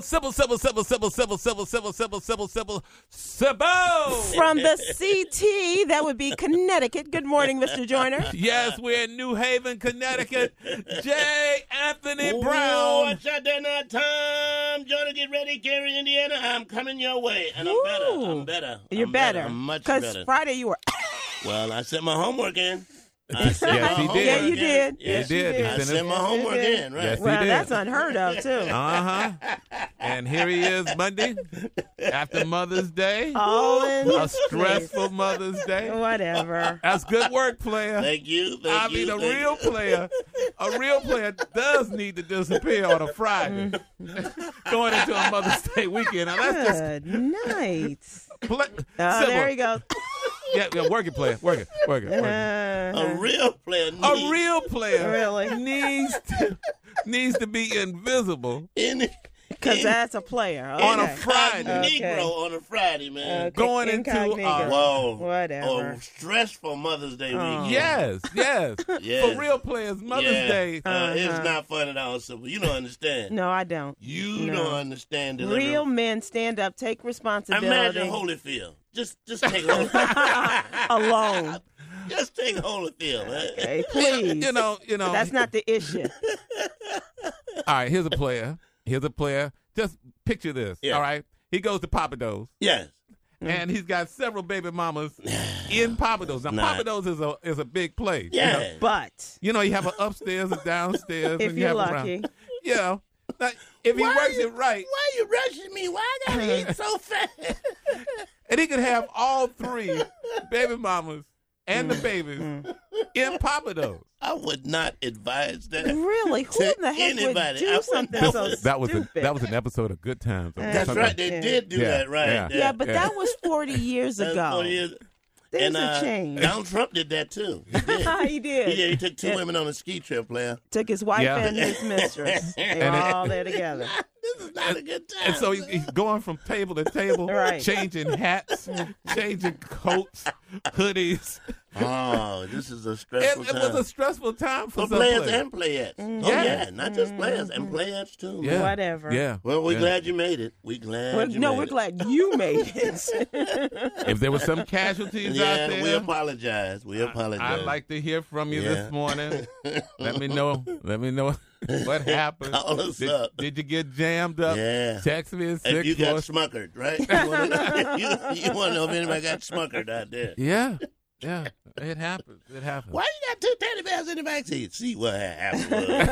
Sybil. From the CT, that would be Connecticut. Good morning, Mr. Joyner. Yes, we're in New Haven, Connecticut. J. Anthony Brown. Oh, watch out there now, Tom. Joyner, get ready. Gary, Indiana, I'm coming your way. And I'm better. You're better. I'm much better. Because Friday you were... Well, I sent my homework in. Yes, he did. Yeah, you did. Yes, you did. I sent my homework in, right? Yes, Well, he did. that's unheard of, too. And here he is Monday after Mother's Day. Oh, A stressful Mother's Day. Whatever. That's good work, player. Thank you. A real player does need to disappear on a Friday. Going into a Mother's Day weekend. Now, that's just Good night. There you go. Yeah, work it, player. Work it. A real player. A real player Really? needs to be invisible Because that's a player. Okay. on a Friday. Negro on a Friday, man. Okay. Going into Whoa. Whatever. Stressful Mother's Day weekend. Yes. Yes. For real players, Mother's Day. It's not fun at all, Sybil. You don't understand. No, I don't. You don't understand. Real men stand up, take responsibility. Imagine Holyfield. Just take Holyfield. Alone. Just take Holyfield, man. Okay, please. You know. That's not the issue. All right, here's a player. Just picture this. Yeah. All right. He goes to Papados. Yes. And he's got several baby mamas in Papados. Now, Papados is a big place. Yeah. But You know, you have an upstairs and downstairs. if and you you're have lucky. around. You know, now, if he works it right, Why you rushing me? Why I gotta eat so fast? and he could have all three baby mamas and the babies in Papados. I would not advise that. Really, who in the heck anybody. would I do something wouldn't- so That was stupid? an episode of Good Times. That's right. They did do that, right? Yeah. Yeah, but that was 40 years That's ago. 40 years. Things And have changed. Donald Trump did that too. He did. He did. He took two women on a ski trip, player. Took his wife Yeah. and his mistress. They were all there together. This is not a good time. And so he's going from table to table, Right. changing hats, changing coats, hoodies. Oh, this is a stressful It time. was a stressful time for For some players players. and playettes. Oh, Yeah. yeah. Not just players, and players too. Yeah. Whatever. Yeah. Well, we're Yeah. glad you made it. We're glad you made we're it. glad you made it. If there were some casualties out Yeah, there, we apologize. We apologize. I'd like to hear from you Yeah. this morning. Let me know what happened. Call us up. Did you get jammed up? Yeah. Text me at If you got 6 smuckered, right? You want to know if anybody got smuckered out there. Yeah. It happens. Why you got 2 teddy bears in the backseat? See what happened.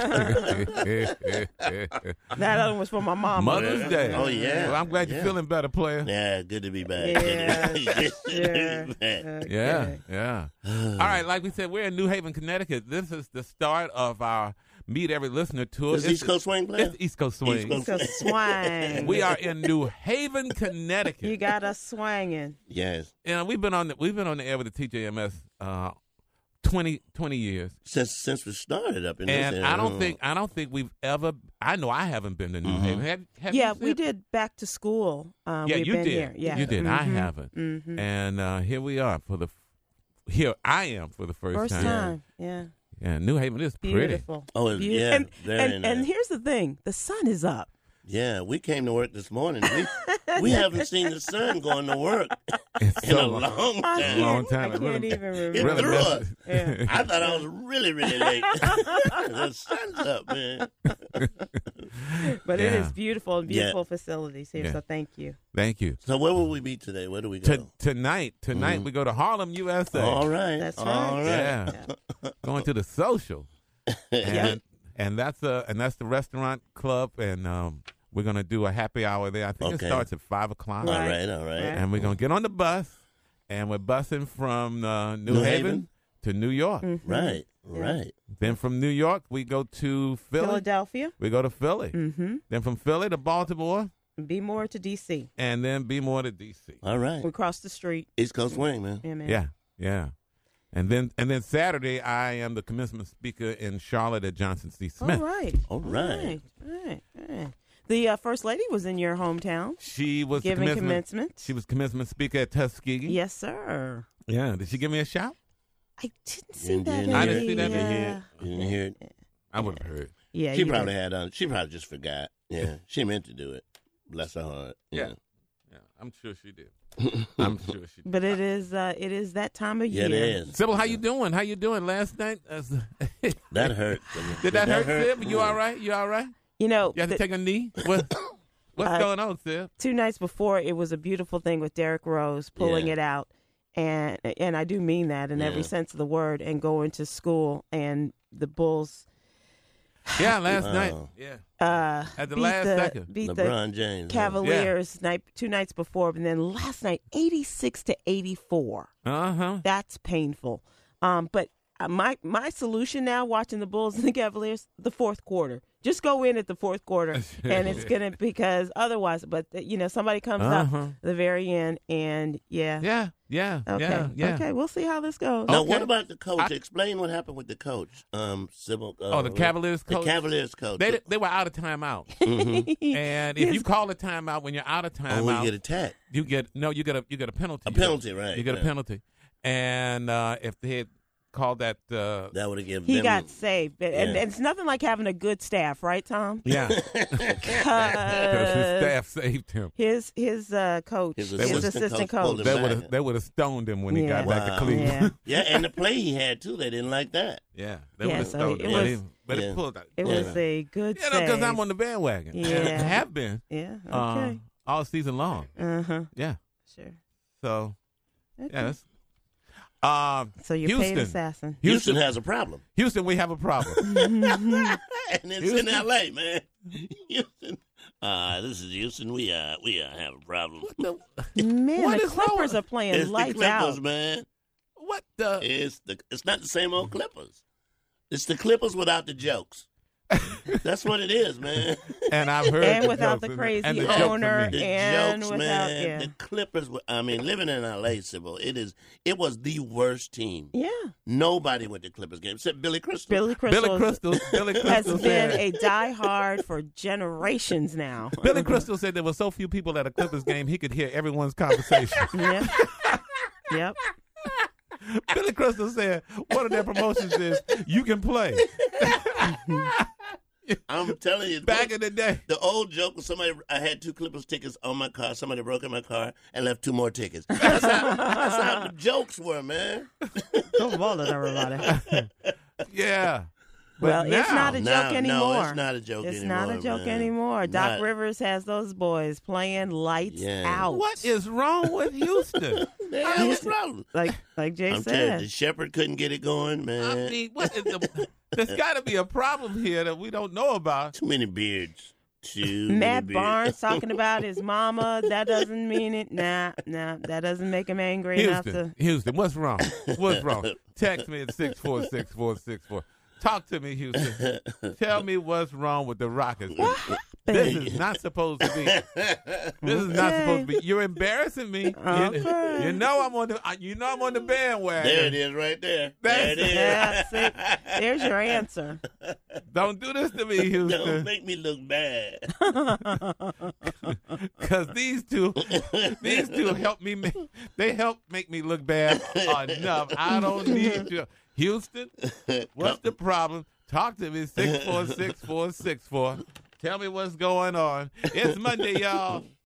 That other was for my mama. Mother's Day. Oh, yeah. Well, I'm glad you're Yeah. feeling better, player. Yeah, good to be back. Yeah. Good to be back. Yeah. All right, like we said, we're in New Haven, Connecticut. This is the start of our Meet Every Listener tour. Is East Coast Swing playing? It's East Coast Swing. East Coast- So swang. We are in New Haven, Connecticut. You got us swanging. Yes. You know, we've been on the air with the TJMS 20 years. Since we started up in this And area. I don't think we've ever. I know I haven't been to New Haven. Have Yeah, you we did back to school. Yeah, we've you been did. Here. Yeah. You did. I Mhm. haven't. Mhm. And here we are here I am for the first First time. time. Yeah. Yeah, New Haven is pretty. Beautiful. Oh, it's- Beautiful. yeah, And, very and nice. here's the thing: the sun is up. Yeah, we came to work this morning. We haven't seen the sun going to work It's in so a long. long I time. Long time. I can't even remember. It Really threw messed- us. Yeah. I thought I was really, really late. The sun's up, man. But it Yeah. is beautiful and beautiful facilities here. Yeah. So thank you. Thank you. So where will we be today? Where do we go? Tonight we go to Harlem, USA. All right. That's right. All right. Yeah. Going to the Social. And that's the restaurant club, and we're gonna do a happy hour there. I think Okay. it starts at 5:00. All right. All right. And we're gonna get on the bus, and we're busing from New Haven to New York. Right. Right. Then from New York we go to Philly. Philadelphia. We go to Philly. Mm-hmm. Then from Philly to Baltimore, Be more to D.C. and then be more to D.C. All right. We cross the street. East Coast Swing, man. Yeah, man. Yeah. And then Saturday I am the commencement speaker in Charlotte at Johnson C. Smith. All right. All right. All right. The First Lady was in your hometown She was giving the commencement. She was commencement speaker at Tuskegee. Yes, sir. Yeah. Did she give me a shout? I didn't see that. Didn't in I hear didn't see it. that. You didn't hear it. I would have heard. Yeah, She you probably did. had. She probably just forgot. Yeah. She meant to do it. Bless her heart. Yeah. I'm sure she did. I'm sure she did. But it is that time of Yeah, year. it is. Sybil, how you doing? How you doing last night? That hurt. Did that hurt, Sybil? You all right? You all right? You know, You have to take a knee? What's going on, Sybil? 2 nights before, it was a beautiful thing with Derrick Rose pulling Yeah. it out. And I do mean that in every Yeah. sense of the word, and going to school, and the Bulls Yeah, last night. Yeah. At the last second. beat LeBron the James. Cavaliers 2 nights before, and then last night 86-84. Uh-huh. That's painful. But my solution now, watching the Bulls and the Cavaliers, the fourth quarter. Just go in at the fourth quarter, and it's gonna, because otherwise. But somebody comes up at the very end, and Yeah. okay, Yeah. okay, we'll see how this goes. Now, Okay. what about the coach? Explain what happened with the coach, Sybil. The Cavaliers coach? The Cavaliers coach. They were out of timeout. And if you call a timeout when you're out of timeout, you get attacked. you get a penalty. A penalty, right? You get a right. penalty. And if they had called that That would have given He them. got saved, and it's nothing like having a good staff, right, Tom? Yeah. Because his staff saved him. His coach, His his assistant assistant coach pulled coach. him They would have stoned him when he Yeah. got back to Wow. Cleveland. Yeah, Yeah, and the play he had too. They didn't like that. Yeah, they Yeah, would have so stoned it him. was- But Yeah. it pulled out. it was a good You know, because save. I'm on the bandwagon. Yeah. And I have been Yeah, okay, all season long. Yeah. sure. So, Okay. yeah. That's, So you're Houston. paid assassin. Houston has a problem, Houston, we have a problem. and it's Houston? in L.A., man. Houston. This is Houston. We have a problem. Man, What the is wrong? Clippers are playing It's the lights Clippers, out. man. What the? It's not the same old Clippers. It's the Clippers without the jokes. That's what it is, man. And I've heard And the without jokes the and crazy and the jokes from owner. me. The And jokes, without- man. yeah. The Clippers. Living in L.A., Sybil, it was the worst team. Yeah, Nobody went to Clippers game except Billy Crystal. Billy Crystal Billy has Crystal been said, a diehard for generations now. Billy Crystal said there were so few people at a Clippers game he could hear everyone's conversation. Yep. Yep. Billy Crystal said one of their promotions is you can play. I'm telling you, Back in the day. the old joke was I had 2 Clippers tickets on my car. Somebody broke in my car and left 2 more tickets. That's how the jokes were, man. Don't bother everybody. Yeah. But Well, it's now- not a joke No, anymore. it's not a joke It's anymore. not a joke man. anymore. Doc Not- Rivers has those boys playing lights Yeah. out. What is wrong with Houston? They have a problem. Like Jay I'm telling you, the said. Shepherd couldn't get it going, man. I mean, what is there's got to be a problem here that we don't know about. Too many beards. Too Matt many beards. Barnes talking about his mama. That doesn't mean it. Nah, that doesn't make him angry enough to. Houston, what's wrong? What's wrong? Text me at 646-464. Talk to me, Houston. Tell me what's wrong with the Rockets. This is not supposed to be. This is not supposed to be. You're embarrassing me. Okay. You know I'm on the bandwagon. There it is, right there. There it is. Yeah, see, there's your answer. Don't do this to me, Don't Houston. make me look bad. Because these two help me. They help make me look bad enough. I don't need you, Houston. What's the problem? Talk to me. 646-464. Tell me what's going on. It's Monday, y'all.